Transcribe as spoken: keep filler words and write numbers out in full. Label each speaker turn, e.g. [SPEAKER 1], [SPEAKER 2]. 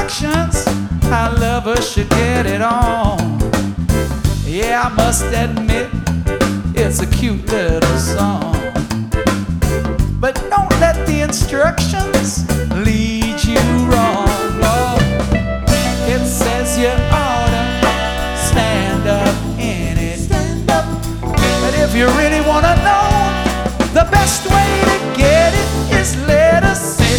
[SPEAKER 1] instructions how lovers should get it on. Yeah, I must admit, it's a cute little song. But don't let the instructions lead you wrong. Oh, it says you ought to stand up in it. Stand up. But if you really want to know the best way